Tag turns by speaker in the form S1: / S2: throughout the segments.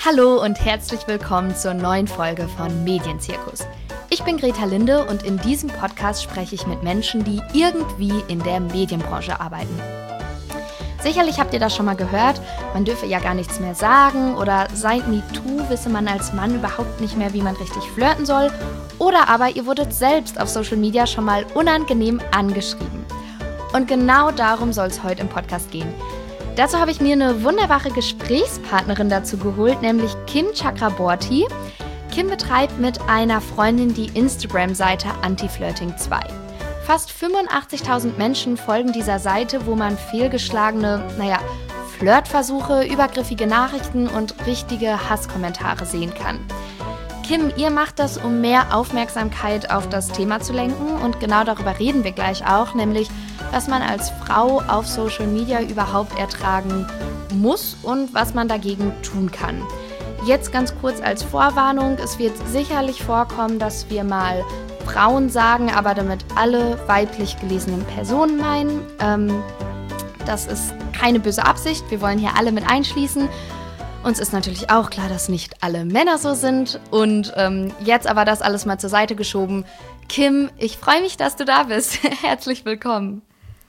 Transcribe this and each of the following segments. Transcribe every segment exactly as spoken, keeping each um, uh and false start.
S1: Hallo und herzlich willkommen zur neuen Folge von Medienzirkus. Ich bin Greta Linde und in diesem Podcast spreche ich mit Menschen, die irgendwie in der Medienbranche arbeiten. Sicherlich habt ihr das schon mal gehört, man dürfe ja gar nichts mehr sagen oder seit MeToo wisse man als Mann überhaupt nicht mehr, wie man richtig flirten soll. Oder aber ihr wurdet selbst auf Social Media schon mal unangenehm angeschrieben. Und genau darum soll es heute im Podcast gehen. Dazu habe ich mir eine wunderbare Gesprächspartnerin dazu geholt, nämlich Kim Chakraborty. Kim betreibt mit einer Freundin die Instagram-Seite Anti-Flirting zwei. Fast fünfundachtzigtausend Menschen folgen dieser Seite, wo man fehlgeschlagene, naja, Flirtversuche, übergriffige Nachrichten und richtige Hasskommentare sehen kann. Kim, ihr macht das, um mehr Aufmerksamkeit auf das Thema zu lenken und genau darüber reden wir gleich auch, nämlich was man als Frau auf Social Media überhaupt ertragen muss und was man dagegen tun kann. Jetzt ganz kurz als Vorwarnung, es wird sicherlich vorkommen, dass wir mal Frauen sagen, aber damit alle weiblich gelesenen Personen meinen. Ähm, das ist keine böse Absicht, wir wollen hier alle mit einschließen. Uns ist natürlich auch klar, dass nicht alle Männer so sind. Und ähm, jetzt aber das alles mal zur Seite geschoben. Kim, ich freue mich, dass du da bist. Herzlich willkommen.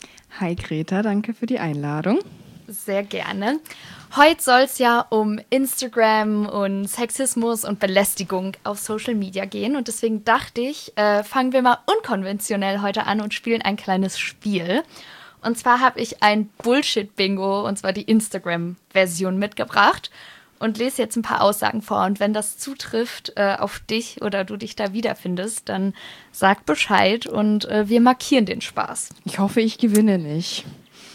S2: Hi Greta, danke für die Einladung.
S1: Sehr gerne. Heute soll es ja um Instagram und Sexismus und Belästigung auf Social Media gehen. Und deswegen dachte ich, äh, fangen wir mal unkonventionell heute an und spielen ein kleines Spiel. Und zwar habe ich ein Bullshit-Bingo, und zwar die Instagram-Version mitgebracht und lese jetzt ein paar Aussagen vor. Und wenn das zutrifft äh, auf dich oder du dich da wiederfindest, dann sag Bescheid und äh, wir markieren den Spaß.
S2: Ich hoffe, ich gewinne nicht.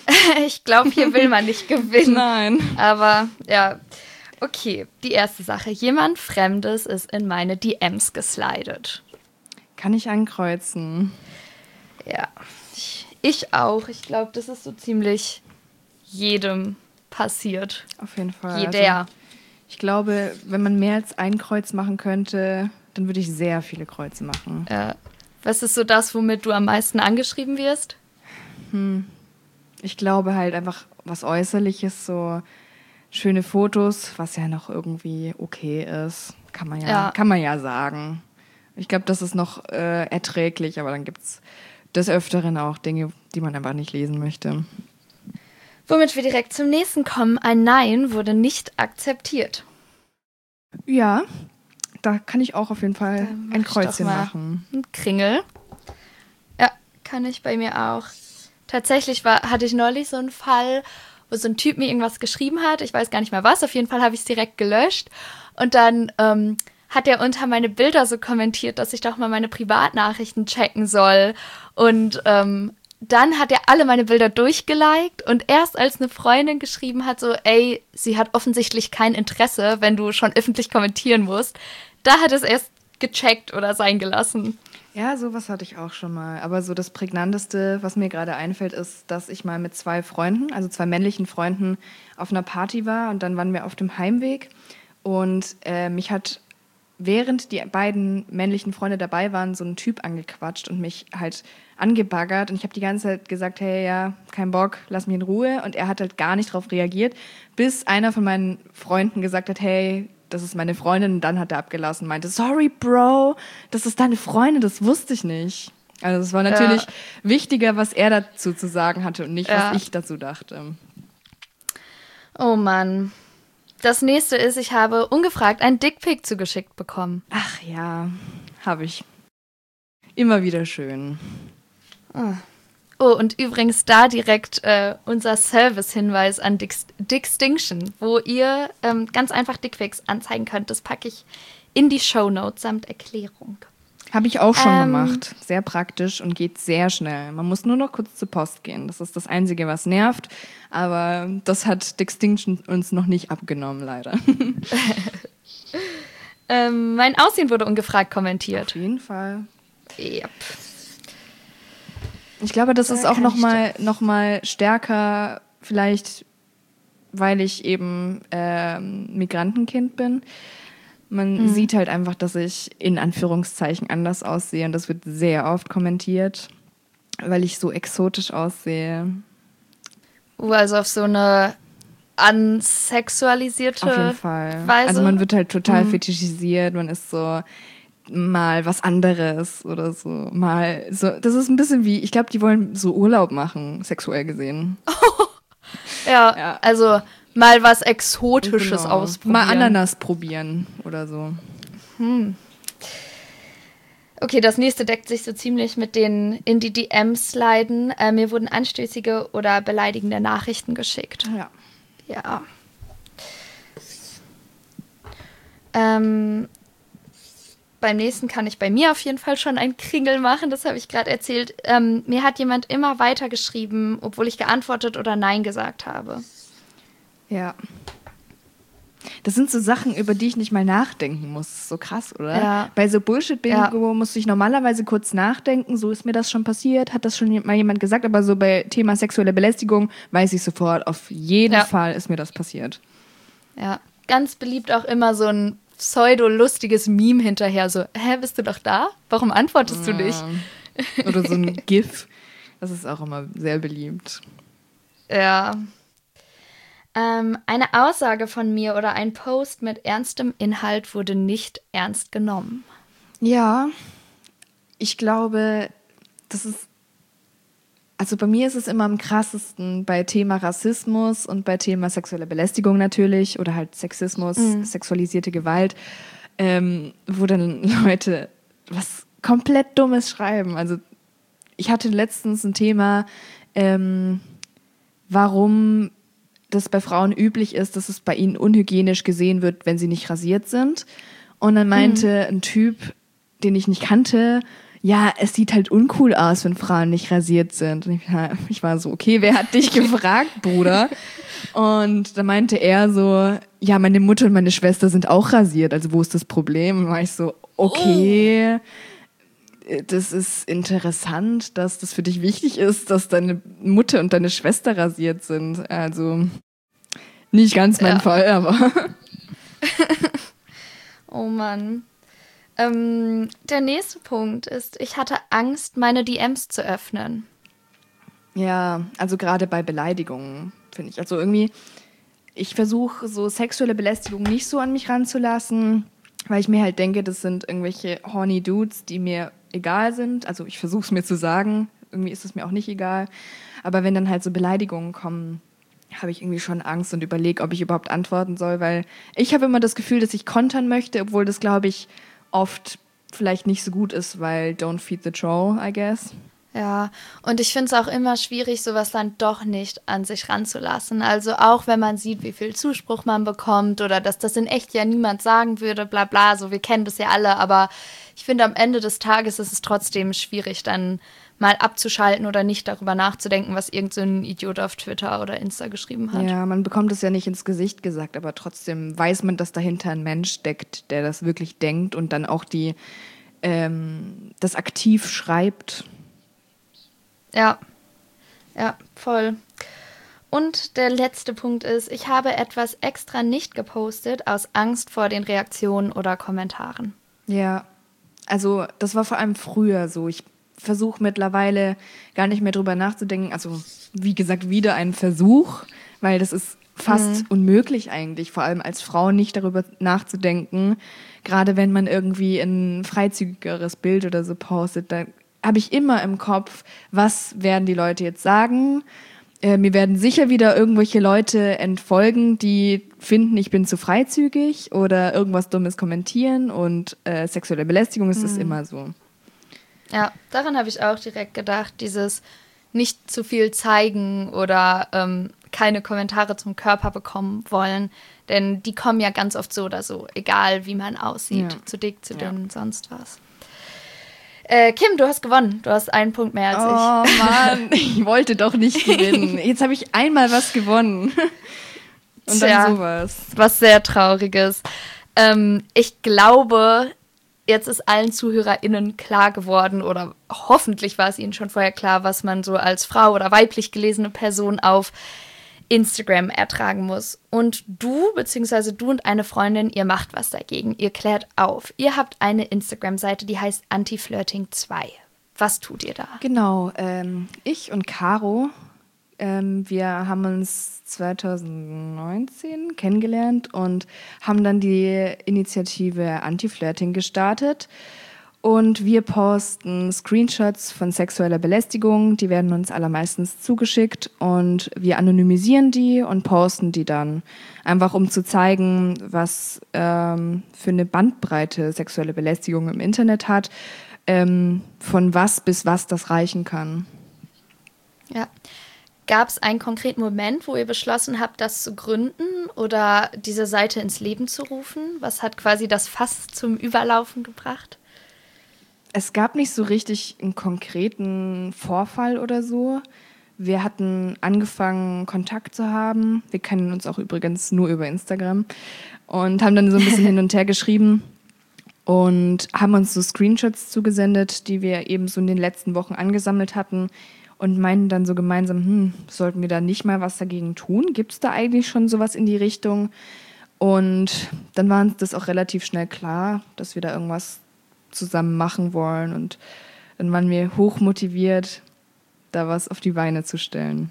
S1: Ich glaube, hier will man nicht gewinnen.
S2: Nein.
S1: Aber ja, okay. Die erste Sache. Jemand Fremdes ist in meine D Ms geslidet.
S2: Kann ich ankreuzen?
S1: Ja, ich, ich auch. Ich glaube, das ist so ziemlich jedem passiert.
S2: Auf jeden Fall.
S1: Jeder.
S2: Also, ich glaube, wenn man mehr als ein Kreuz machen könnte, dann würde ich sehr viele Kreuze machen.
S1: Ja. Was ist so das, womit du am meisten angeschrieben wirst?
S2: Hm. Ich glaube halt einfach was Äußerliches, so schöne Fotos, was ja noch irgendwie okay ist, kann man ja,
S1: ja.
S2: kann man ja sagen. Ich glaube, das ist noch äh, erträglich, aber dann gibt es des Öfteren auch Dinge, die man einfach nicht lesen möchte.
S1: Womit wir direkt zum nächsten kommen. Ein Nein wurde nicht akzeptiert.
S2: Ja, da kann ich auch auf jeden Fall ein Kreuzchen machen.
S1: Ein Kringel. Ja, kann ich bei mir auch. Tatsächlich war, hatte ich neulich so einen Fall, wo so ein Typ mir irgendwas geschrieben hat. Ich weiß gar nicht mehr was. Auf jeden Fall habe ich es direkt gelöscht. Und dann ähm, hat er unter meine Bilder so kommentiert, dass ich doch mal meine Privatnachrichten checken soll. Und ähm, dann hat er alle meine Bilder durchgeliked. Und erst als eine Freundin geschrieben hat, so, ey, sie hat offensichtlich kein Interesse, wenn du schon öffentlich kommentieren musst, da hat es erst gecheckt oder sein gelassen.
S2: Ja, sowas hatte ich auch schon mal. Aber so das Prägnanteste, was mir gerade einfällt, ist, dass ich mal mit zwei Freunden, also zwei männlichen Freunden, auf einer Party war und dann waren wir auf dem Heimweg und äh, mich hat, während die beiden männlichen Freunde dabei waren, so ein Typ angequatscht und mich halt angebaggert und ich habe die ganze Zeit gesagt, hey, ja, kein Bock, lass mich in Ruhe und er hat halt gar nicht drauf reagiert, bis einer von meinen Freunden gesagt hat, hey, das ist meine Freundin, und dann hat er abgelassen und meinte, sorry, Bro, das ist deine Freundin, das wusste ich nicht. Also es war natürlich ja. wichtiger, was er dazu zu sagen hatte und nicht, ja. was ich dazu dachte.
S1: Oh Mann. Das nächste ist, ich habe ungefragt ein Dickpic zugeschickt bekommen.
S2: Ach ja, habe ich. Immer wieder schön.
S1: Oh. Oh, und übrigens da direkt äh, unser Service-Hinweis an Dix- Dixtinction, wo ihr ähm, ganz einfach Dickpics anzeigen könnt. Das packe ich in die Shownotes samt Erklärung.
S2: Habe ich auch schon
S1: ähm,
S2: gemacht. Sehr praktisch und geht sehr schnell. Man muss nur noch kurz zur Post gehen. Das ist das Einzige, was nervt. Aber das hat Dixtinction uns noch nicht abgenommen, leider.
S1: ähm, mein Aussehen wurde ungefragt kommentiert.
S2: Auf jeden Fall.
S1: Yep.
S2: Ich glaube, das da ist auch nochmal noch mal stärker, vielleicht, weil ich eben äh, Migrantenkind bin. Man mhm. sieht halt einfach, dass ich in Anführungszeichen anders aussehe und das wird sehr oft kommentiert, weil ich so exotisch aussehe.
S1: Uh, also auf so eine ansexualisierte
S2: Auf jeden Fall.
S1: Weise.
S2: Also man wird halt total mhm. fetischisiert, man ist so mal was anderes oder so, mal so, das ist ein bisschen wie, ich glaube, die wollen so Urlaub machen, sexuell gesehen.
S1: ja, ja, also mal was Exotisches
S2: genau.
S1: ausprobieren.
S2: Mal Ananas probieren oder so.
S1: Hm. Okay, das nächste deckt sich so ziemlich mit den in die D Ms sliden. Äh, mir wurden anstößige oder beleidigende Nachrichten geschickt.
S2: Ja.
S1: Ja. Ähm, beim nächsten kann ich bei mir auf jeden Fall schon einen Kringel machen, das habe ich gerade erzählt. Ähm, mir hat jemand immer weitergeschrieben, obwohl ich geantwortet oder Nein gesagt habe.
S2: Ja. Das sind so Sachen, über die ich nicht mal nachdenken muss. So krass, oder?
S1: Ja.
S2: Bei so Bullshit-Bingo
S1: ja.
S2: muss ich normalerweise kurz nachdenken. So ist mir das schon passiert, hat das schon mal jemand gesagt. Aber so bei Thema sexuelle Belästigung weiß ich sofort, auf jeden
S1: ja.
S2: Fall ist mir das passiert.
S1: Ja, ganz beliebt auch immer so ein pseudo-lustiges Meme hinterher. So, hä, bist du doch da? Warum antwortest ja. du nicht?
S2: Oder so ein GIF. Das ist auch immer sehr beliebt.
S1: Ja. Ähm, eine Aussage von mir oder ein Post mit ernstem Inhalt wurde nicht ernst genommen.
S2: Ja, ich glaube, das ist, also bei mir ist es immer am krassesten bei Thema Rassismus und bei Thema sexuelle Belästigung natürlich oder halt Sexismus, mhm. sexualisierte Gewalt, ähm, wo dann Leute was komplett Dummes schreiben. Also ich hatte letztens ein Thema, ähm, warum das bei Frauen üblich ist, dass es bei ihnen unhygienisch gesehen wird, wenn sie nicht rasiert sind. Und dann meinte mhm. ein Typ, den ich nicht kannte, ja, es sieht halt uncool aus, wenn Frauen nicht rasiert sind. Und ich, ich war so, okay, wer hat dich gefragt, Bruder? Und dann meinte er so, ja, meine Mutter und meine Schwester sind auch rasiert, also wo ist das Problem? Und dann war ich so, okay, oh. das ist interessant, dass das für dich wichtig ist, dass deine Mutter und deine Schwester rasiert sind. Also nicht ganz mein ja. Fall, aber...
S1: Oh Mann. Ähm, der nächste Punkt ist, ich hatte Angst, meine D Ms zu öffnen.
S2: Ja, also gerade bei Beleidigungen, finde ich. Also irgendwie, ich versuche so sexuelle Belästigung nicht so an mich ranzulassen, weil ich mir halt denke, das sind irgendwelche horny Dudes, die mir egal sind. Also ich versuche es mir zu sagen, irgendwie ist es mir auch nicht egal. Aber wenn dann halt so Beleidigungen kommen, habe ich irgendwie schon Angst und überlege, ob ich überhaupt antworten soll, weil ich habe immer das Gefühl, dass ich kontern möchte, obwohl das, glaube ich, oft vielleicht nicht so gut ist, weil don't feed the troll, I guess.
S1: Ja, und ich finde es auch immer schwierig, sowas dann doch nicht an sich ranzulassen. Also auch wenn man sieht, wie viel Zuspruch man bekommt oder dass das in echt ja niemand sagen würde, bla bla, so wir kennen das ja alle, aber ich finde am Ende des Tages ist es trotzdem schwierig, dann mal abzuschalten oder nicht darüber nachzudenken, was irgend so ein Idiot auf Twitter oder Insta geschrieben hat.
S2: Ja, man bekommt es ja nicht ins Gesicht gesagt, aber trotzdem weiß man, dass dahinter ein Mensch steckt, der das wirklich denkt und dann auch die ähm, das aktiv schreibt.
S1: Ja, ja, voll. Und der letzte Punkt ist, ich habe etwas extra nicht gepostet aus Angst vor den Reaktionen oder Kommentaren.
S2: Ja, also das war vor allem früher so. Ich versuche mittlerweile gar nicht mehr drüber nachzudenken. Also wie gesagt, wieder ein Versuch, weil das ist fast mhm. unmöglich eigentlich, vor allem als Frau nicht darüber nachzudenken. Gerade wenn man irgendwie ein freizügigeres Bild oder so postet, da habe ich immer im Kopf, was werden die Leute jetzt sagen? Äh, mir werden sicher wieder irgendwelche Leute entfolgen, die finden, ich bin zu freizügig oder irgendwas Dummes kommentieren und äh, sexuelle Belästigung ist mhm. das immer so.
S1: Ja, daran habe ich auch direkt gedacht, dieses nicht zu viel zeigen oder ähm, keine Kommentare zum Körper bekommen wollen, denn die kommen ja ganz oft so oder so, egal wie man aussieht, ja. zu dick, zu dünn, ja. sonst was. Äh, Kim, du hast gewonnen. Du hast einen Punkt mehr als
S2: oh,
S1: ich.
S2: Oh Mann, ich wollte doch nicht gewinnen. Jetzt habe ich einmal was gewonnen. Und dann
S1: Tja,
S2: sowas.
S1: Was sehr Trauriges. Ähm, ich glaube, jetzt ist allen ZuhörerInnen klar geworden oder hoffentlich war es ihnen schon vorher klar, was man so als Frau oder weiblich gelesene Person auf Instagram ertragen muss. Und du, beziehungsweise du und eine Freundin, ihr macht was dagegen. Ihr klärt auf. Ihr habt eine Instagram-Seite, die heißt Anti-Flirting zwei. Was tut ihr da?
S2: Genau, ähm, ich und Caro Ähm, wir haben uns zwanzig neunzehn kennengelernt und haben dann die Initiative Anti-Flirting gestartet. Und wir posten Screenshots von sexueller Belästigung, die werden uns allermeistens zugeschickt und wir anonymisieren die und posten die dann. Einfach um zu zeigen, was ähm, für eine Bandbreite sexuelle Belästigung im Internet hat, ähm, von was bis was das reichen kann.
S1: Ja. Gab es einen konkreten Moment, wo ihr beschlossen habt, das zu gründen oder diese Seite ins Leben zu rufen? Was hat quasi das Fass zum Überlaufen gebracht?
S2: Es gab nicht so richtig einen konkreten Vorfall oder so. Wir hatten angefangen, Kontakt zu haben. Wir kennen uns auch übrigens nur über Instagram und haben dann so ein bisschen hin und her geschrieben und haben uns so Screenshots zugesendet, die wir eben so in den letzten Wochen angesammelt hatten und meinten dann so gemeinsam, hm, sollten wir da nicht mal was dagegen tun? Gibt es da eigentlich schon sowas in die Richtung? Und dann war uns das auch relativ schnell klar, dass wir da irgendwas zusammen machen wollen und dann waren wir hoch motiviert, da was auf die Beine zu stellen.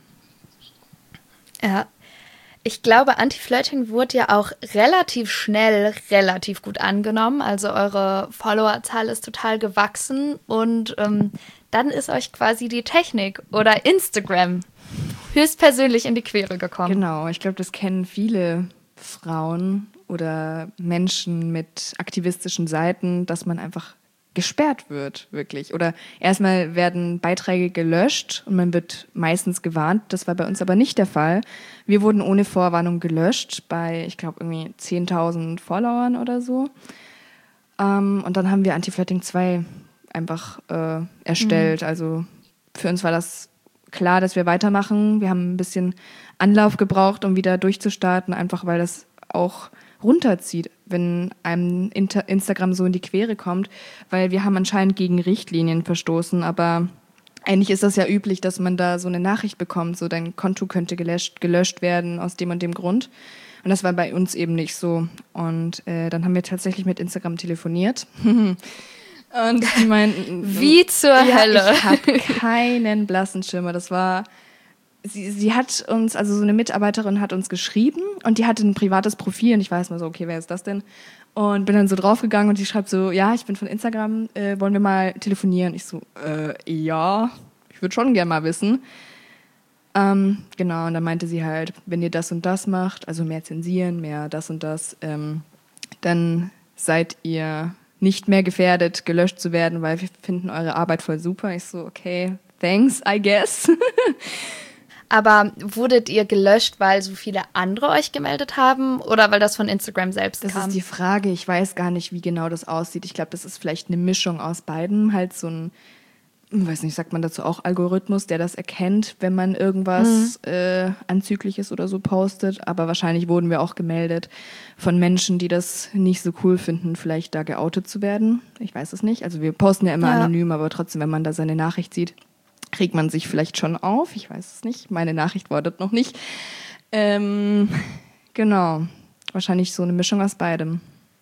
S1: Ja, ich glaube, Anti-Flirting wurde ja auch relativ schnell relativ gut angenommen, also eure Followerzahl ist total gewachsen und ähm, dann ist euch quasi die Technik oder Instagram höchstpersönlich in die Quere gekommen.
S2: Genau, ich glaube, das kennen viele Frauen oder Menschen mit aktivistischen Seiten, dass man einfach gesperrt wird, wirklich. Oder erstmal werden Beiträge gelöscht und man wird meistens gewarnt. Das war bei uns aber nicht der Fall. Wir wurden ohne Vorwarnung gelöscht bei, ich glaube, irgendwie zehntausend Followern oder so. Ähm, und dann haben wir Anti-Flirting zwei einfach äh, erstellt. Mhm. Also für uns war das klar, dass wir weitermachen. Wir haben ein bisschen Anlauf gebraucht, um wieder durchzustarten, einfach weil das auch runterzieht, wenn einem Inter- Instagram so in die Quere kommt, weil wir haben anscheinend gegen Richtlinien verstoßen, aber eigentlich ist das ja üblich, dass man da so eine Nachricht bekommt, so dein Konto könnte gelöscht, gelöscht werden aus dem und dem Grund. Und das war bei uns eben nicht so. Und äh, dann haben wir tatsächlich mit Instagram telefoniert. Und die meinten,
S1: wie zur
S2: ja,
S1: Hölle.
S2: Ich habe keinen blassen Schimmer. Das war Sie, sie hat uns, also so eine Mitarbeiterin hat uns geschrieben und die hatte ein privates Profil und ich weiß mal so, okay, wer ist das denn? Und bin dann so draufgegangen und die schreibt so, ja, ich bin von Instagram, äh, wollen wir mal telefonieren? Ich so, äh, ja, ich würde schon gerne mal wissen. Ähm, genau, und dann meinte sie halt, wenn ihr das und das macht, also mehr zensieren, mehr das und das, ähm, dann seid ihr nicht mehr gefährdet, gelöscht zu werden, weil wir finden eure Arbeit voll super. Ich so, okay, thanks, I guess.
S1: Aber wurdet ihr gelöscht, weil so viele andere euch gemeldet haben oder weil das von Instagram selbst
S2: das
S1: kam?
S2: Das ist die Frage. Ich weiß gar nicht, wie genau das aussieht. Ich glaube, das ist vielleicht eine Mischung aus beiden. Halt so ein, ich weiß nicht, sagt man dazu auch Algorithmus, der das erkennt, wenn man irgendwas mhm. äh, Anzügliches oder so postet. Aber wahrscheinlich wurden wir auch gemeldet von Menschen, die das nicht so cool finden, vielleicht da geoutet zu werden. Ich weiß es nicht. Also wir posten ja immer ja. anonym, aber trotzdem, wenn man da seine Nachricht sieht, regt man sich vielleicht schon auf. Ich weiß es nicht. Meine Nachricht war das noch nicht. Ähm, genau. Wahrscheinlich so eine Mischung aus beidem.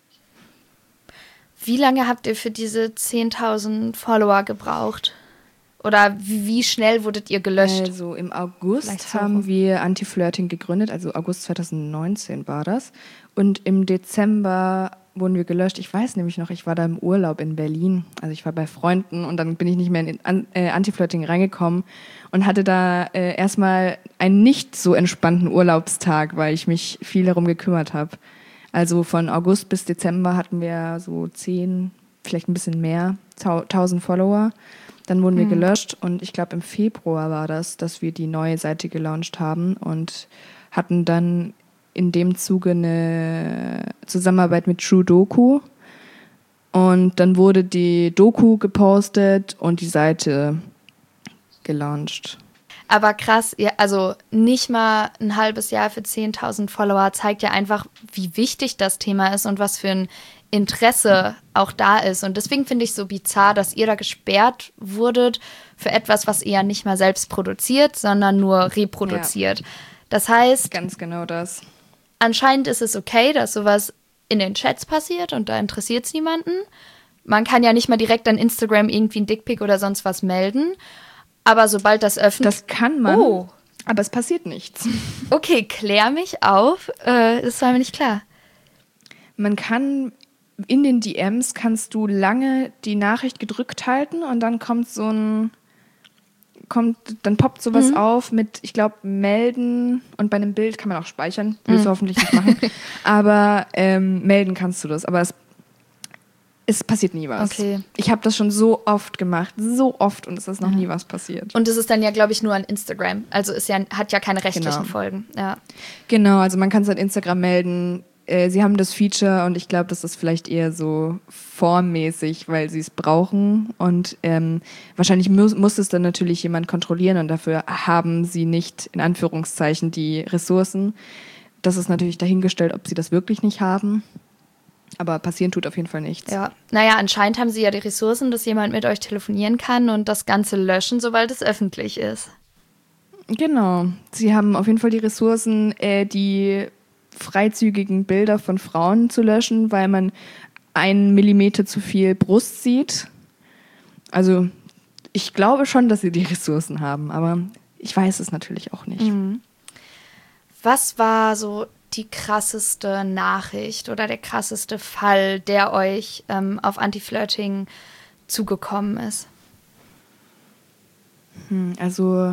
S1: Wie lange habt ihr für diese zehntausend Follower gebraucht? Oder wie, wie schnell wurdet ihr gelöscht?
S2: Also im August haben wir Anti-Flirting gegründet. Also August zwanzig neunzehn war das. Und im Dezember wurden wir gelöscht. Ich weiß nämlich noch, ich war da im Urlaub in Berlin. Also ich war bei Freunden und dann bin ich nicht mehr in An- äh, Anti-Flirting reingekommen und hatte da äh, erstmal einen nicht so entspannten Urlaubstag, weil ich mich viel darum gekümmert habe. Also von August bis Dezember hatten wir so zehn, vielleicht ein bisschen mehr, tausend Follower. Dann wurden wir mhm. gelöscht und ich glaube im Februar war das, dass wir die neue Seite gelauncht haben und hatten dann in dem Zuge eine Zusammenarbeit mit True Doku. Und dann wurde die Doku gepostet und die Seite gelauncht.
S1: Aber krass, ja, also nicht mal ein halbes Jahr für zehntausend Follower zeigt ja einfach, wie wichtig das Thema ist und was für ein Interesse auch da ist. Und deswegen finde ich es so bizarr, dass ihr da gesperrt wurdet für etwas, was ihr nicht mal selbst produziert, sondern nur reproduziert. Ja. Das heißt...
S2: Ganz genau das.
S1: Anscheinend ist es okay, dass sowas in den Chats passiert und da interessiert es niemanden. Man kann ja nicht mal direkt an Instagram irgendwie ein Dickpic oder sonst was melden. Aber sobald das öffentlich...
S2: Das kann man,
S1: oh.
S2: Aber es passiert nichts.
S1: Okay, klär mich auf. Äh, das war mir nicht klar.
S2: Man kann in den D Ms kannst du lange die Nachricht gedrückt halten und dann kommt so ein kommt, dann poppt sowas mhm. auf mit, ich glaube, melden und bei einem Bild kann man auch speichern. Willst mhm. du hoffentlich nicht machen. Aber ähm, melden kannst du das. Aber es, es passiert nie was.
S1: Okay.
S2: Ich habe das schon so oft gemacht, so oft und es ist noch ja. nie was passiert.
S1: Und es ist dann ja, glaube ich, nur an Instagram. Also es ja, hat ja keine rechtlichen genau. Folgen. Ja.
S2: Genau, also man kann es an Instagram melden. Sie haben das Feature und ich glaube, das ist vielleicht eher so formmäßig, weil sie es brauchen und ähm, wahrscheinlich muss, muss es dann natürlich jemand kontrollieren und dafür haben sie nicht in Anführungszeichen die Ressourcen. Das ist natürlich dahingestellt, ob sie das wirklich nicht haben, aber passieren tut auf jeden Fall nichts.
S1: Ja, naja, anscheinend haben sie ja die Ressourcen, dass jemand mit euch telefonieren kann und das Ganze löschen, sobald es öffentlich ist.
S2: Genau, sie haben auf jeden Fall die Ressourcen, äh, die freizügigen Bilder von Frauen zu löschen, weil man einen Millimeter zu viel Brust sieht. Also ich glaube schon, dass sie die Ressourcen haben, aber ich weiß es natürlich auch nicht.
S1: Mhm. Was war so die krasseste Nachricht oder der krasseste Fall, der euch ähm, auf Anti-Flirting zugekommen ist?
S2: Hm, also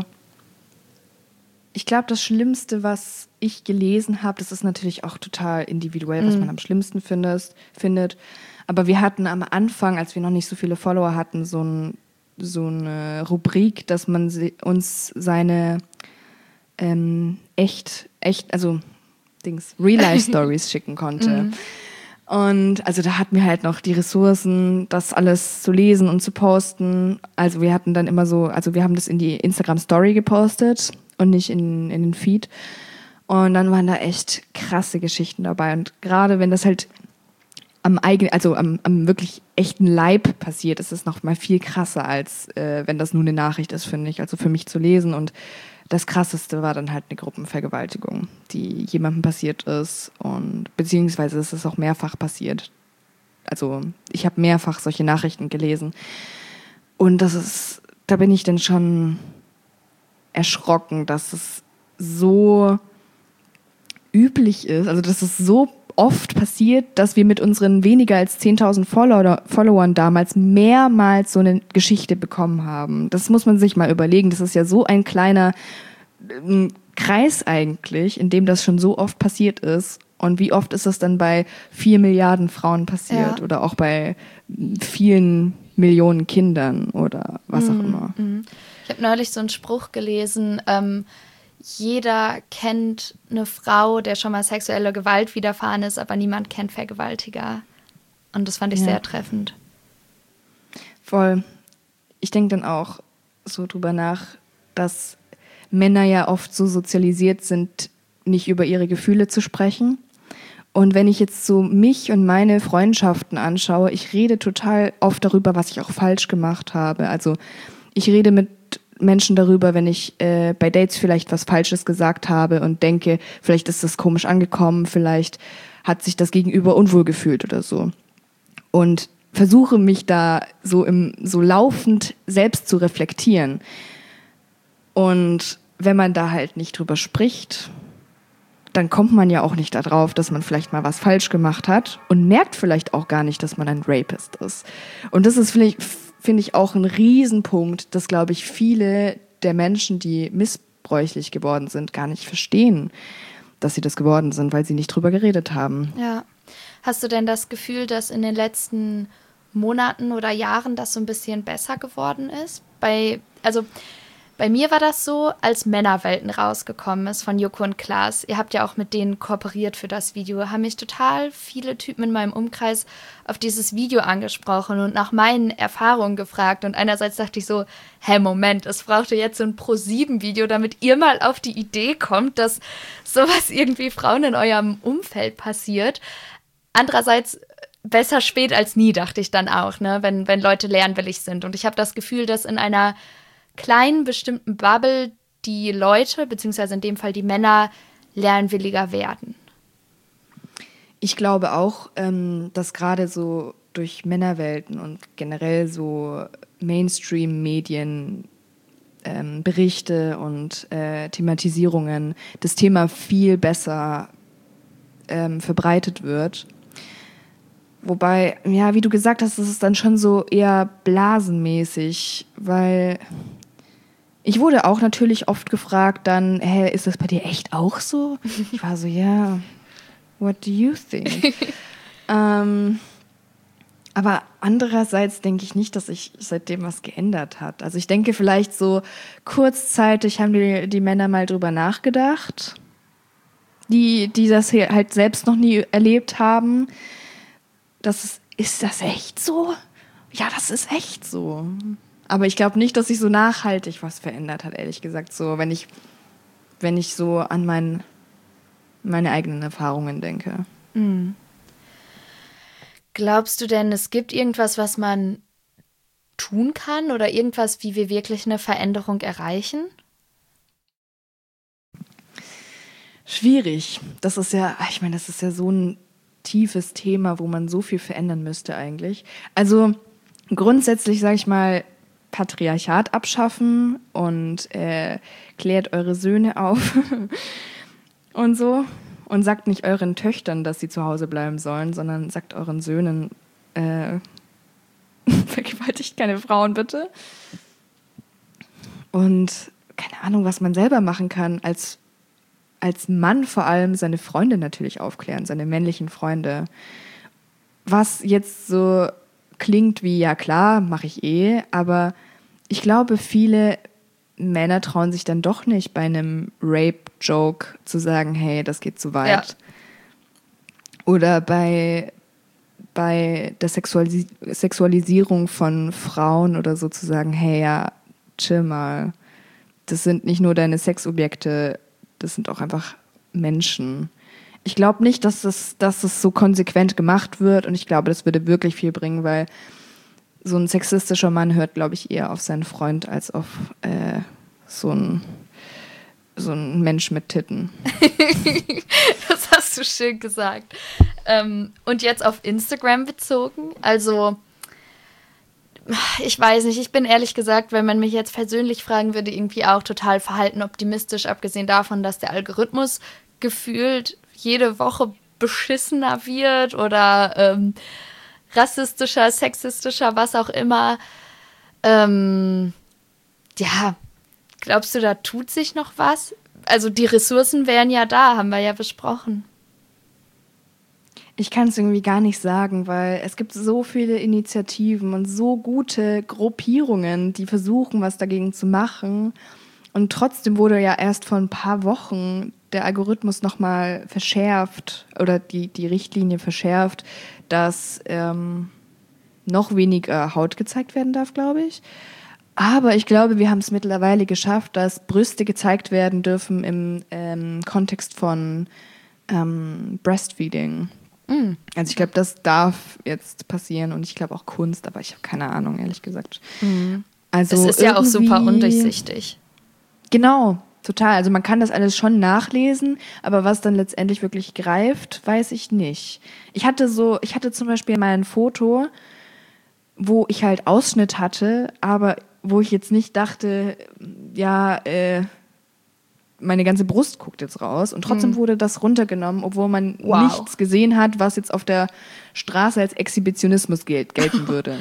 S2: ich glaube, das Schlimmste, was ich gelesen habe, das ist natürlich auch total individuell, was mhm. man am schlimmsten findest, findet. Aber wir hatten am Anfang, als wir noch nicht so viele Follower hatten, so, ein, so eine Rubrik, dass man sie, uns seine ähm, echt, echt, also Dings, Real-Life-Stories schicken konnte. Mhm. Und also da hatten wir halt noch die Ressourcen, das alles zu lesen und zu posten. Also wir hatten dann immer so, also wir haben das in die Instagram-Story gepostet und nicht in, in den Feed. Und dann waren da echt krasse Geschichten dabei. Und gerade wenn das halt am eigenen, also am, am wirklich echten Leib passiert, ist es noch mal viel krasser, als äh, wenn das nur eine Nachricht ist, finde ich. Also für mich zu lesen. Und das Krasseste war dann halt eine Gruppenvergewaltigung, die jemandem passiert ist. Und beziehungsweise ist es auch mehrfach passiert. Also ich habe mehrfach solche Nachrichten gelesen. Und das ist, da bin ich dann schon erschrocken, dass es so üblich ist, also dass es so oft passiert, dass wir mit unseren weniger als zehntausend Follower, Followern damals mehrmals so eine Geschichte bekommen haben. Das muss man sich mal überlegen. Das ist ja so ein kleiner äh, Kreis eigentlich, in dem das schon so oft passiert ist. Und wie oft ist das dann bei vier Milliarden Frauen passiert ja. oder auch bei vielen Millionen Kindern oder was auch immer.
S1: Mhm. Ich habe neulich so einen Spruch gelesen, ähm, jeder kennt eine Frau, der schon mal sexuelle Gewalt widerfahren ist, aber niemand kennt Vergewaltiger. Und das fand ich ja. sehr treffend.
S2: Voll. Ich denke dann auch so drüber nach, dass Männer ja oft so sozialisiert sind, nicht über ihre Gefühle zu sprechen. Und wenn ich jetzt so mich und meine Freundschaften anschaue, ich rede total oft darüber, was ich auch falsch gemacht habe. Also ich rede mit Menschen darüber, wenn ich äh, bei Dates vielleicht was Falsches gesagt habe und denke, vielleicht ist das komisch angekommen, vielleicht hat sich das Gegenüber unwohl gefühlt oder so. Und versuche mich da so im so laufend selbst zu reflektieren. Und wenn man da halt nicht drüber spricht, dann kommt man ja auch nicht darauf, dass man vielleicht mal was falsch gemacht hat und merkt vielleicht auch gar nicht, dass man ein Rapist ist. Und das ist vielleicht, finde ich, auch ein Riesenpunkt, dass, glaube ich, viele der Menschen, die missbräuchlich geworden sind, gar nicht verstehen, dass sie das geworden sind, weil sie nicht drüber geredet haben.
S1: Ja. Hast du denn das Gefühl, dass in den letzten Monaten oder Jahren das so ein bisschen besser geworden ist? Bei, also bei mir war das so, als Männerwelten rausgekommen ist von Joko und Klaas. Ihr habt ja auch mit denen kooperiert für das Video. Haben mich total viele Typen in meinem Umkreis auf dieses Video angesprochen und nach meinen Erfahrungen gefragt. Und einerseits dachte ich so, hä, Moment, es brauchte jetzt so ein Pro sieben Video, damit ihr mal auf die Idee kommt, dass sowas irgendwie Frauen in eurem Umfeld passiert. Andererseits besser spät als nie, dachte ich dann auch, ne, wenn, wenn Leute lernwillig sind. Und ich habe das Gefühl, dass in einer kleinen bestimmten Bubble die Leute, beziehungsweise in dem Fall die Männer, lernwilliger werden.
S2: Ich glaube auch, ähm, dass gerade so durch Männerwelten und generell so Mainstream-Medien ähm, Berichte und äh, Thematisierungen das Thema viel besser ähm, verbreitet wird. Wobei, ja, wie du gesagt hast, das ist dann schon so eher blasenmäßig, weil ich wurde auch natürlich oft gefragt dann, hä, ist das bei dir echt auch so? Ich war so, ja, what do you think? ähm, aber andererseits denke ich nicht, dass sich seitdem was geändert hat. Also ich denke vielleicht so kurzzeitig haben die, die Männer mal drüber nachgedacht, die, die das hier halt selbst noch nie erlebt haben. Das ist, ist das echt so? Ja, das ist echt so. Aber ich glaube nicht, dass sich so nachhaltig was verändert hat, ehrlich gesagt. So, wenn ich, wenn ich so an mein, meine eigenen Erfahrungen denke.
S1: Mhm. Glaubst du denn, es gibt irgendwas, was man tun kann oder irgendwas, wie wir wirklich eine Veränderung erreichen?
S2: Schwierig. Das ist ja, ich meine, das ist ja so ein tiefes Thema, wo man so viel verändern müsste eigentlich. Also grundsätzlich, sage ich mal, Patriarchat abschaffen und äh, klärt eure Söhne auf und so. Und sagt nicht euren Töchtern, dass sie zu Hause bleiben sollen, sondern sagt euren Söhnen, äh, vergewaltigt keine Frauen, bitte. Und keine Ahnung, was man selber machen kann, als, als Mann vor allem seine Freunde natürlich aufklären, seine männlichen Freunde. Was jetzt so klingt wie, ja klar, mache ich eh, aber ich glaube, viele Männer trauen sich dann doch nicht, bei einem Rape-Joke zu sagen, hey, das geht zu weit. Ja. Oder bei, bei der Sexualis- Sexualisierung von Frauen oder so zu sagen, hey, ja, chill mal. Das sind nicht nur deine Sexobjekte, das sind auch einfach Menschen. Ich glaube nicht, dass das, dass das so konsequent gemacht wird und ich glaube, das würde wirklich viel bringen, weil so ein sexistischer Mann hört, glaube ich, eher auf seinen Freund als auf äh, so ein so ein Mensch mit Titten.
S1: Das hast du schön gesagt. Ähm, und jetzt auf Instagram bezogen, also ich weiß nicht, ich bin ehrlich gesagt, wenn man mich jetzt persönlich fragen würde, irgendwie auch total verhaltenoptimistisch, abgesehen davon, dass der Algorithmus gefühlt jede Woche beschissener wird oder ähm, rassistischer, sexistischer, was auch immer. Ähm, ja, glaubst du, da tut sich noch was? Also die Ressourcen wären ja da, haben wir ja besprochen.
S2: Ich kann es irgendwie gar nicht sagen, weil es gibt so viele Initiativen und so gute Gruppierungen, die versuchen, was dagegen zu machen. Und trotzdem wurde ja erst vor ein paar Wochen der Algorithmus nochmal verschärft oder die, die Richtlinie verschärft, dass ähm, noch weniger Haut gezeigt werden darf, glaube ich. Aber ich glaube, wir haben es mittlerweile geschafft, dass Brüste gezeigt werden dürfen im ähm, Kontext von ähm, Breastfeeding. Mm. Also ich glaube, das darf jetzt passieren und ich glaube auch Kunst, aber ich habe keine Ahnung, ehrlich gesagt.
S1: Mm. Also es ist ja auch super undurchsichtig.
S2: Genau, total. Also man kann das alles schon nachlesen, aber was dann letztendlich wirklich greift, weiß ich nicht. Ich hatte so, ich hatte zum Beispiel mal ein Foto, wo ich halt Ausschnitt hatte, aber wo ich jetzt nicht dachte, ja, äh, meine ganze Brust guckt jetzt raus. Und trotzdem hm. wurde das runtergenommen, obwohl man wow. nichts gesehen hat, was jetzt auf der Straße als Exhibitionismus gel- gelten würde.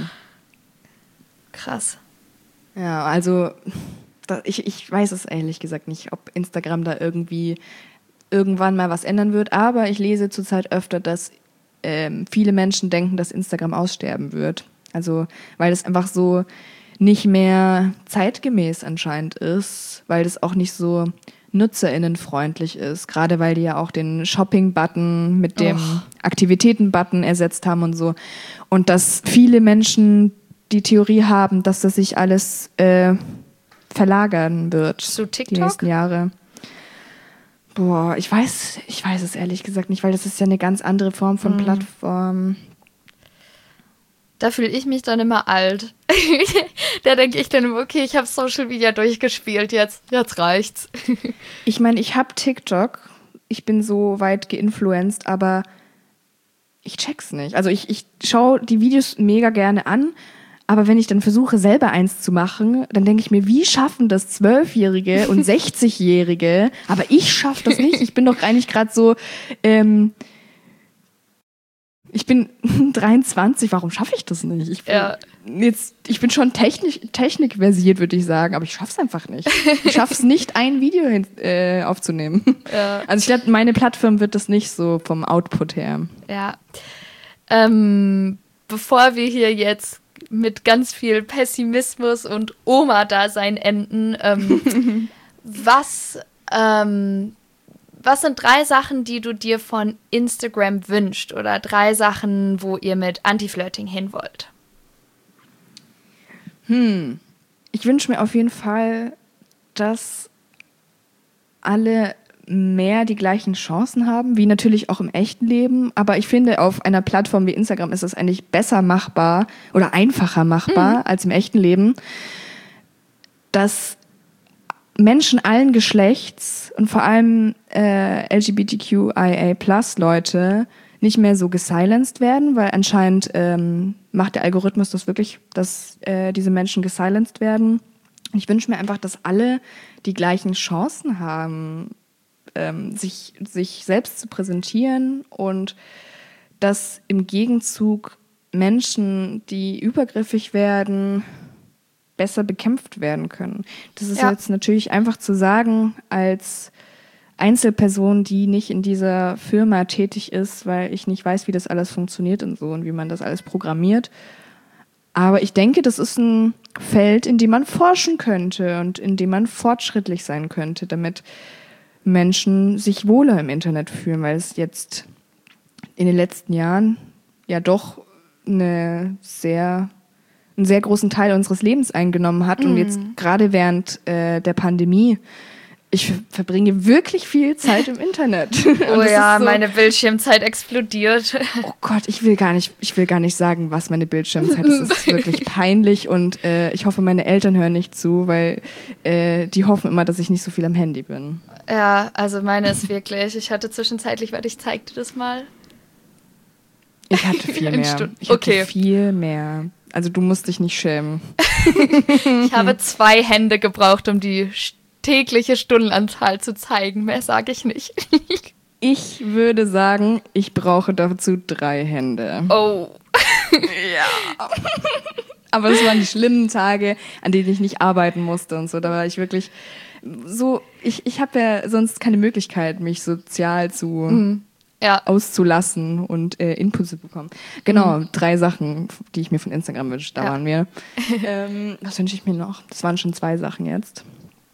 S1: Krass.
S2: Ja, also da, ich, ich weiß es ehrlich gesagt nicht, ob Instagram da irgendwie irgendwann mal was ändern wird. Aber ich lese zurzeit öfter, dass ähm, viele Menschen denken, dass Instagram aussterben wird. Also, weil es einfach so nicht mehr zeitgemäß anscheinend ist, weil das auch nicht so nutzerinnenfreundlich ist, gerade weil die ja auch den Shopping-Button mit dem Och. Aktivitäten-Button ersetzt haben und so. Und dass viele Menschen die Theorie haben, dass das sich alles äh, verlagern wird.
S1: Zu TikTok?
S2: Die nächsten Jahre. Boah, ich weiß, ich weiß es ehrlich gesagt nicht, weil das ist ja eine ganz andere Form von mhm. Plattform.
S1: Da fühle ich mich dann immer alt. Da denke ich dann immer, okay, ich habe Social Media durchgespielt, jetzt, jetzt reicht's.
S2: Ich meine, ich habe TikTok, ich bin so weit geinfluenced, aber ich check's nicht. Also ich, ich schaue die Videos mega gerne an, Aber wenn ich dann versuche, selber eins zu machen, dann denke ich mir, wie schaffen das Zwölfjährige und sechzigjährige? Aber ich schaffe das nicht. Ich bin doch eigentlich gerade so, ähm, ich bin dreiundzwanzig, warum schaffe ich das nicht? Ich bin,
S1: ja.
S2: jetzt, ich bin schon technisch, technikversiert, würde ich sagen, aber ich schaffe es einfach nicht. Ich schaffe es nicht, ein Video hin, äh, aufzunehmen.
S1: Ja.
S2: Also ich glaube, meine Plattform wird das nicht so vom Output her.
S1: Ja. Ähm, bevor wir hier jetzt mit ganz viel Pessimismus und Oma-Dasein enden, ähm, was... Ähm, Was sind drei Sachen, die du dir von Instagram wünschst oder drei Sachen, wo ihr mit Anti-Flirting hin wollt?
S2: Hm. Ich wünsche mir auf jeden Fall, dass alle mehr die gleichen Chancen haben, wie natürlich auch im echten Leben. Aber ich finde, auf einer Plattform wie Instagram ist es eigentlich besser machbar oder einfacher machbar mhm. als im echten Leben, dass Menschen allen Geschlechts und vor allem äh, L G B T Q I A Plus Leute nicht mehr so gesilenced werden, weil anscheinend ähm, macht der Algorithmus das wirklich, dass äh, diese Menschen gesilenced werden. Ich wünsche mir einfach, dass alle die gleichen Chancen haben, ähm, sich, sich selbst zu präsentieren und dass im Gegenzug Menschen, die übergriffig werden, besser bekämpft werden können. Das ist ja. jetzt natürlich einfach zu sagen als Einzelperson, die nicht in dieser Firma tätig ist, weil ich nicht weiß, wie das alles funktioniert und so und wie man das alles programmiert. Aber ich denke, das ist ein Feld, in dem man forschen könnte und in dem man fortschrittlich sein könnte, damit Menschen sich wohler im Internet fühlen, weil es jetzt in den letzten Jahren ja doch eine sehr einen sehr großen Teil unseres Lebens eingenommen hat. Und jetzt gerade während äh, der Pandemie, ich verbringe wirklich viel Zeit im Internet.
S1: Oh ja, so, meine Bildschirmzeit explodiert.
S2: Oh Gott, ich will gar nicht, ich will gar nicht sagen, was meine Bildschirmzeit ist. Das ist wirklich peinlich und äh, ich hoffe, meine Eltern hören nicht zu, weil äh, die hoffen immer, dass ich nicht so viel am Handy bin.
S1: Ja, also meine ist wirklich, ich hatte zwischenzeitlich, warte, ich zeig dir das mal.
S2: Ich hatte viel mehr.
S1: Stunden.
S2: Ich hatte
S1: okay.
S2: viel mehr. Also du musst dich nicht schämen.
S1: Ich habe zwei Hände gebraucht, um die tägliche Stundenanzahl zu zeigen. Mehr sage ich nicht.
S2: Ich würde sagen, ich brauche dazu drei Hände.
S1: Oh.
S2: Ja. Aber es waren die schlimmen Tage, an denen ich nicht arbeiten musste und so. Da war ich wirklich so, ich, ich habe ja sonst keine Möglichkeit, mich sozial zu... Mhm. Ja. auszulassen und äh, Input zu bekommen. Genau, mhm. drei Sachen, die ich mir von Instagram wünsche, da ja. waren wir. ähm, was wünsche ich mir noch? Das waren schon zwei Sachen jetzt.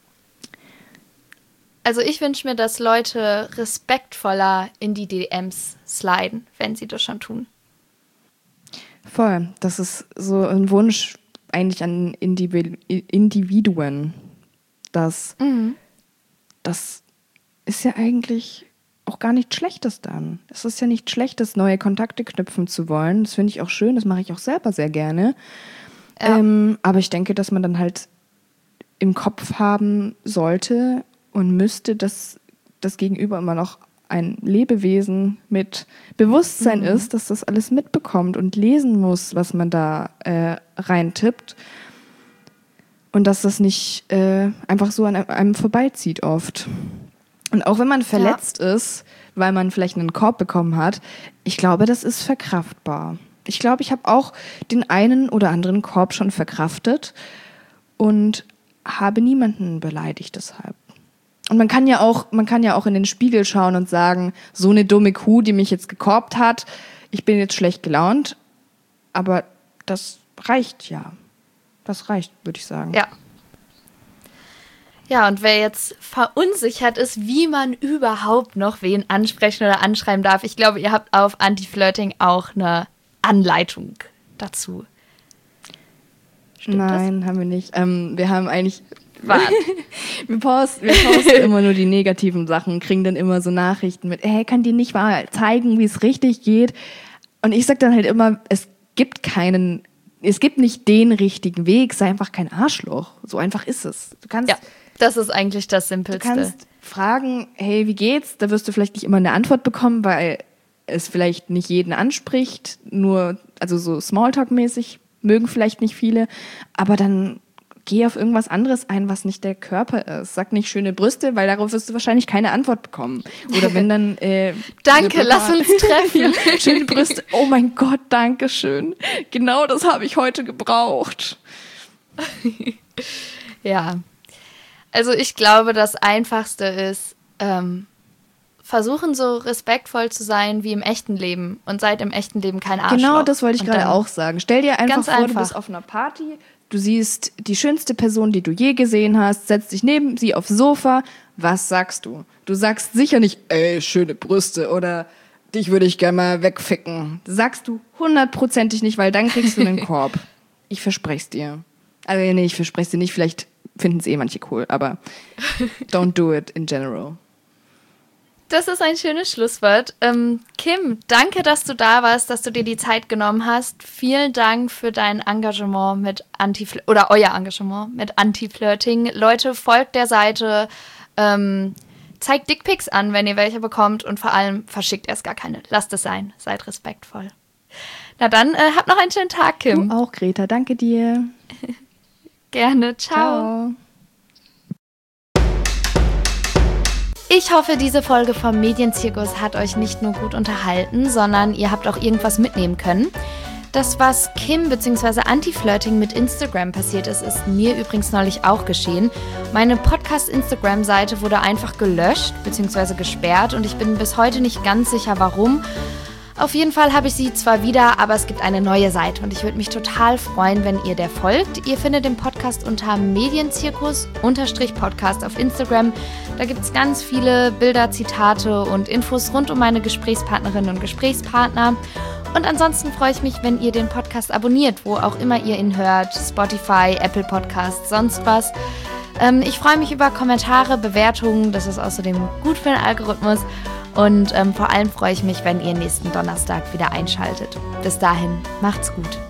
S1: Also ich wünsche mir, dass Leute respektvoller in die D Ms sliden, wenn sie das schon tun.
S2: Voll, das ist so ein Wunsch eigentlich an Individu- Individuen. Das, mhm. das ist ja eigentlich... auch gar nichts Schlechtes dann. Es ist ja nicht Schlechtes, neue Kontakte knüpfen zu wollen. Das finde ich auch schön, das mache ich auch selber sehr gerne. Ja. Ähm, aber ich denke, dass man dann halt im Kopf haben sollte und müsste, dass das Gegenüber immer noch ein Lebewesen mit Bewusstsein mhm. ist, dass das alles mitbekommt und lesen muss, was man da äh, reintippt. Und dass das nicht äh, einfach so an einem vorbeizieht oft. Und auch wenn man verletzt ja. ist, weil man vielleicht einen Korb bekommen hat, ich glaube, das ist verkraftbar. Ich glaube, ich habe auch den einen oder anderen Korb schon verkraftet und habe niemanden beleidigt deshalb. Und man kann ja auch, man kann ja auch in den Spiegel schauen und sagen, so eine dumme Kuh, die mich jetzt gekorbt hat, ich bin jetzt schlecht gelaunt, aber das reicht ja. Das reicht, würde ich sagen.
S1: Ja. Ja, und wer jetzt verunsichert ist, wie man überhaupt noch wen ansprechen oder anschreiben darf, ich glaube, ihr habt auf Anti-Flirting auch eine Anleitung dazu.
S2: Stimmt Nein, das? haben wir nicht. Ähm, wir haben eigentlich... wir posten, wir posten immer nur die negativen Sachen, kriegen dann immer so Nachrichten mit, hey, kann dir nicht mal zeigen, wie es richtig geht? Und ich sag dann halt immer, es gibt keinen... Es gibt nicht den richtigen Weg, sei einfach kein Arschloch. So einfach ist es. Du kannst...
S1: Ja. Das ist eigentlich das Simpelste.
S2: Du kannst fragen, hey, wie geht's? Da wirst du vielleicht nicht immer eine Antwort bekommen, weil es vielleicht nicht jeden anspricht, nur, also so Smalltalk-mäßig mögen vielleicht nicht viele, aber dann geh auf irgendwas anderes ein, was nicht der Körper ist. Sag nicht schöne Brüste, weil darauf wirst du wahrscheinlich keine Antwort bekommen. Oder wenn dann... Äh,
S1: danke, lass uns treffen.
S2: Ja, schöne Brüste. Oh mein Gott, danke schön. Genau das habe ich heute gebraucht.
S1: Ja. Also ich glaube, das Einfachste ist, ähm, versuchen so respektvoll zu sein wie im echten Leben und seid im echten Leben kein Arschloch.
S2: Genau, das wollte ich gerade auch sagen. Stell dir einfach vor,
S1: einfach.
S2: du bist auf einer Party, du siehst die schönste Person, die du je gesehen hast, setzt dich neben sie aufs Sofa. Was sagst du? Du sagst sicher nicht, ey, schöne Brüste oder dich würde ich gerne mal wegficken. Das sagst du hundertprozentig nicht, weil dann kriegst du einen Korb. Ich verspreche es dir. Also nee, ich verspreche es dir nicht, vielleicht finden es eh manche cool, aber don't do it in general.
S1: Das ist ein schönes Schlusswort. Ähm, Kim, danke, dass du da warst, dass du dir die Zeit genommen hast. Vielen Dank für dein Engagement mit Anti- oder euer Engagement mit Anti-Flirting. Leute, folgt der Seite, ähm, zeigt Dickpics an, wenn ihr welche bekommt und vor allem verschickt erst gar keine. Lasst es sein, seid respektvoll. Na dann, äh, habt noch einen schönen Tag, Kim.
S2: Du auch, Greta. Danke dir.
S1: Gerne. Ciao.
S2: Ciao.
S1: Ich hoffe, diese Folge vom Medienzirkus hat euch nicht nur gut unterhalten, sondern ihr habt auch irgendwas mitnehmen können. Das, was Kim bzw. Anti-Flirting mit Instagram passiert ist, ist mir übrigens neulich auch geschehen. Meine Podcast-Instagram-Seite wurde einfach gelöscht bzw. gesperrt und ich bin bis heute nicht ganz sicher, warum. Auf jeden Fall habe ich sie zwar wieder, aber es gibt eine neue Seite und ich würde mich total freuen, wenn ihr der folgt. Ihr findet den Podcast unter Medienzirkus-Podcast auf Instagram. Da gibt es ganz viele Bilder, Zitate und Infos rund um meine Gesprächspartnerinnen und Gesprächspartner. Und ansonsten freue ich mich, wenn ihr den Podcast abonniert, wo auch immer ihr ihn hört, Spotify, Apple Podcasts, sonst was. Ähm, ich freue mich über Kommentare, Bewertungen, das ist außerdem gut für den Algorithmus. Und ähm, vor allem freue ich mich, wenn ihr nächsten Donnerstag wieder einschaltet. Bis dahin, macht's gut.